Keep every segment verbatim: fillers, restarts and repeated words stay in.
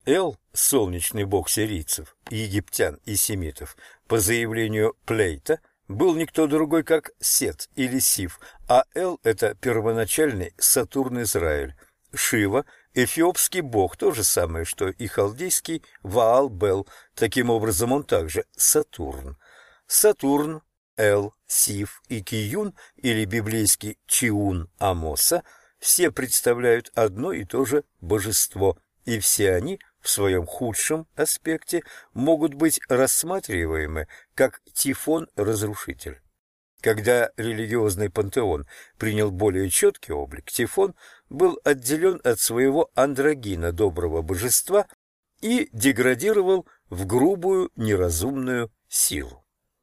Эл, солнечный бог сирийцев, египтян и семитов, по заявлению Плейта, был никто другой, как Сет или Сиф, а Эл – это первоначальный Сатурн Израиль. Шива – эфиопский бог, то же самое, что и халдейский Ваал-Бел, таким образом он также Сатурн. Сатурн, Эл, Сиф и Киюн, или библейский Чиун Амоса, все представляют одно и то же божество, и все они в своем худшем аспекте могут быть рассматриваемы как Тифон-разрушитель. Когда религиозный пантеон принял более четкий облик, Тифон был отделен от своего андрогина доброго божества и деградировал в грубую неразумную силу.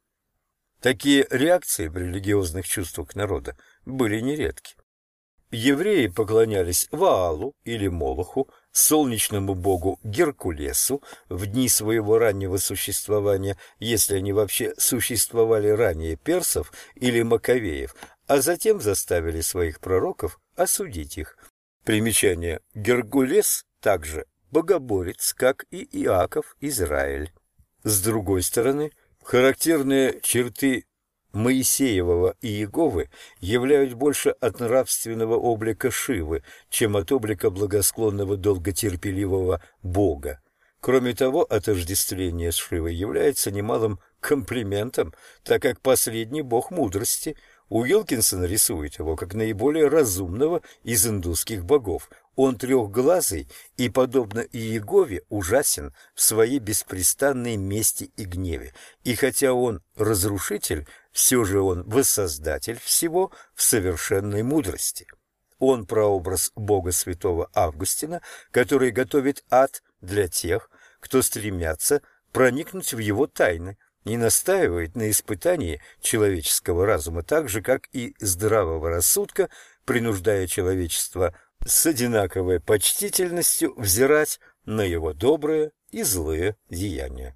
Такие реакции в религиозных чувствах народа были нередки. Евреи поклонялись Ваалу или Молоху, солнечному богу Геркулесу, в дни своего раннего существования, если они вообще существовали ранее персов или маковеев, а затем заставили своих пророков осудить их. Примечание: Геркулес также богоборец, как и Иаков Израиль. С другой стороны, характерные черты Моисеевого и Иеговы являют больше от нравственного облика Шивы, чем от облика благосклонного долготерпеливого Бога. Кроме того, отождествление с Шивой является немалым комплиментом, так как последний бог мудрости. Уилкинсон рисует его как наиболее разумного из индусских богов. Он трехглазый и, подобно Иегове, ужасен в своей беспрестанной мести и гневе. И хотя он разрушитель, все же он воссоздатель всего в совершенной мудрости. Он прообраз бога святого Августина, который готовит ад для тех, кто стремятся проникнуть в его тайны, и настаивает на испытании человеческого разума так же, как и здравого рассудка, принуждая человечество с одинаковой почтительностью взирать на его добрые и злые деяния.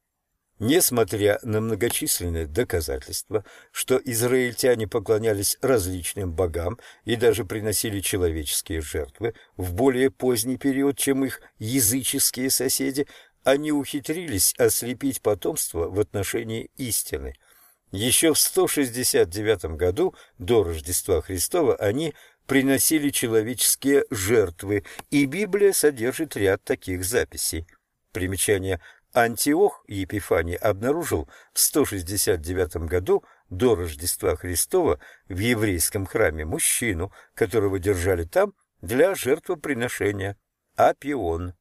Несмотря на многочисленные доказательства, что израильтяне поклонялись различным богам и даже приносили человеческие жертвы в более поздний период, чем их языческие соседи, они ухитрились ослепить потомство в отношении истины. Еще в сто шестьдесят девятом году до Рождества Христова они приносили человеческие жертвы, и Библия содержит ряд таких записей. Примечание: Антиох Епифаний обнаружил в сто шестьдесят девятом году до Рождества Христова в еврейском храме мужчину, которого держали там для жертвоприношения – Апион.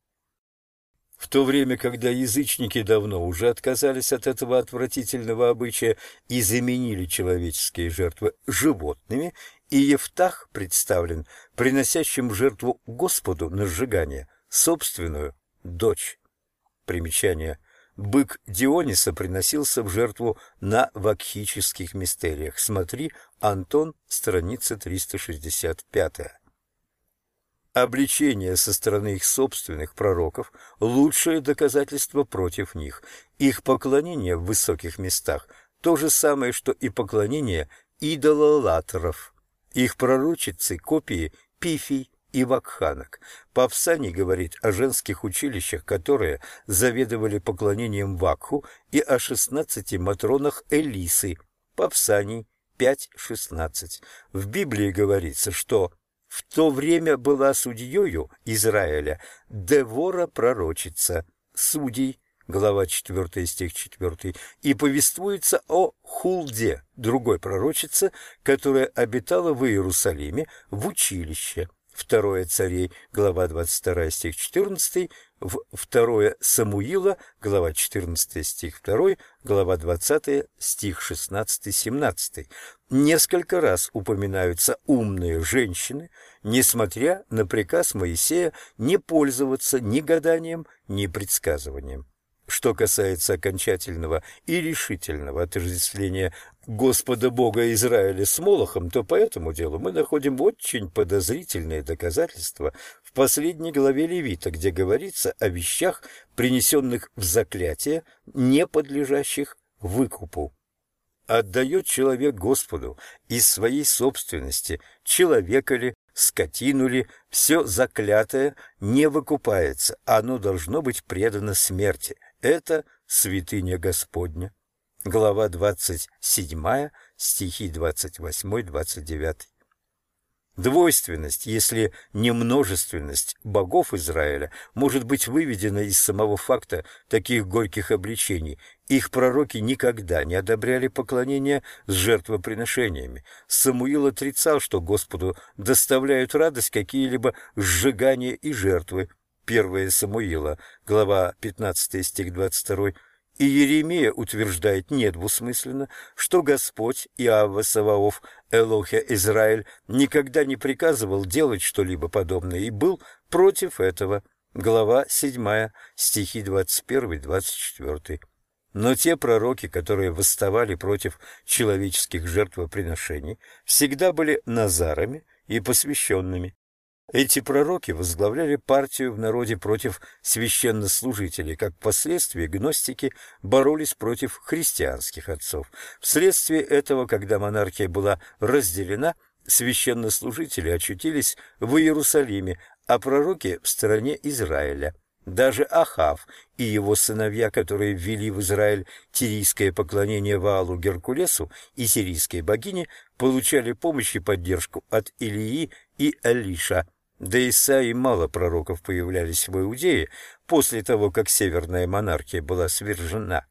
В то время, когда язычники давно уже отказались от этого отвратительного обычая и заменили человеческие жертвы животными, и Евтах представлен приносящим в жертву Господу на сжигание собственную дочь. Примечание: бык Диониса приносился в жертву на вакхических мистериях. Смотри, Антон, страница триста шестьдесят пять. Обличение со стороны их собственных пророков – лучшее доказательство против них. Их поклонение в высоких местах – то же самое, что и поклонение идололаторов. Их пророчицы – копии пифий и вакханок. Павсаний говорит о женских училищах, которые заведовали поклонением Вакху, и о шестнадцати матронах Элисы. Павсаний пять шестнадцать. В Библии говорится, что в то время была судьёю Израиля Девора пророчица, Судей, глава четвёртая, стих четвёртый, и повествуется о Хулде, другой пророчице, которая обитала в Иерусалиме в училище. Второе Царей, глава двадцать вторая, стих четырнадцатый, в Второе Самуила, глава четырнадцатая, стих второй, глава двадцатая, стих шестнадцатый-семнадцатый. Несколько раз упоминаются умные женщины, несмотря на приказ Моисея не пользоваться ни гаданием, ни предсказыванием. Что касается окончательного и решительного отождествления Господа Бога Израиля с Молохом, то по этому делу мы находим очень подозрительные доказательства в последней главе Левита, где говорится о вещах, принесенных в заклятие, не подлежащих выкупу. Отдает человек Господу из своей собственности человека ли, скотину ли, все заклятое не выкупается, оно должно быть предано смерти. Это святыня Господня. Глава двадцать седьмая, стихи двадцать восемь двадцать девять. Двойственность, если не множественность богов Израиля, может быть выведена из самого факта таких горьких обличений. Их пророки никогда не одобряли поклонение с жертвоприношениями. Самуил отрицал, что Господу доставляют радость какие-либо сжигания и жертвы. первое Самуила, глава пятнадцатая, стих двадцать два. И Иеремия утверждает недвусмысленно, что Господь Иахве Саваоф Элохе Израиль никогда не приказывал делать что-либо подобное и был против этого. Глава седьмая, стихи двадцать один двадцать четыре. Но те пророки, которые восставали против человеческих жертвоприношений, всегда были назарами и посвященными. Эти пророки возглавляли партию в народе против священнослужителей, как впоследствии гностики боролись против христианских отцов. Вследствие этого, когда монархия была разделена, священнослужители очутились в Иерусалиме, а пророки в стороне Израиля. Даже Ахав и его сыновья, которые ввели в Израиль тирийское поклонение Ваалу Геркулесу и сирийской богине, получали помощь и поддержку от Илии и Элиша. Да и Исаии мало пророков появлялись в Иудее после того, как северная монархия была свержена.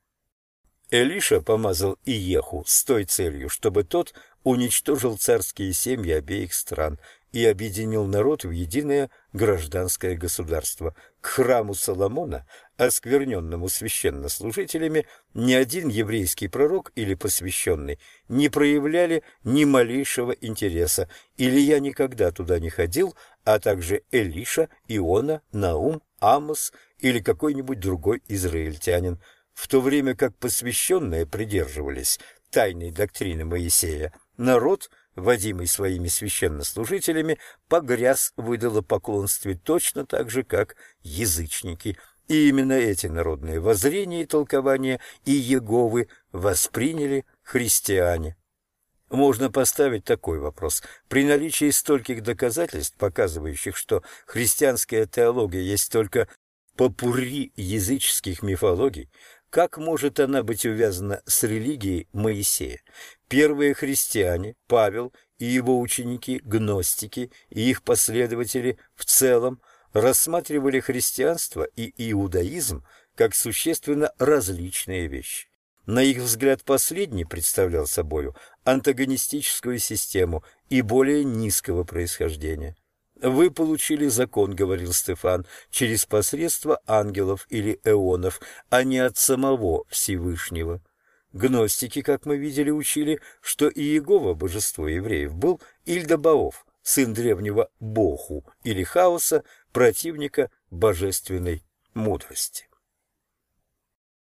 Элиша помазал Иеху с той целью, чтобы тот уничтожил царские семьи обеих стран и объединил народ в единое гражданское государство. К храму Соломона, оскверненному священнослужителями, ни один еврейский пророк или посвященный не проявляли ни малейшего интереса. Илия никогда туда не ходил, а также Элиша, Иона, Наум, Амос или какой-нибудь другой израильтянин, в то время как посвященные придерживались тайной доктрины Моисея. Народ, водимый своими священнослужителями, погряз в идолопоклонстве точно так же, как язычники. И именно эти народные воззрения и толкования Иеговы восприняли христиане. Можно поставить такой вопрос. При наличии стольких доказательств, показывающих, что христианская теология есть только попурри языческих мифологий, как может она быть увязана с религией Моисея? Первые христиане, Павел и его ученики, гностики и их последователи в целом рассматривали христианство и иудаизм как существенно различные вещи. На их взгляд, последний представлял собою антагонистическую систему и более низкого происхождения. «Вы получили закон, — говорил Стефан, — через посредство ангелов или эонов, а не от самого Всевышнего». Гностики, как мы видели, учили, что Иегова, божество евреев, был Ильдабаоф, сын древнего Боху или Хаоса, противника божественной мудрости.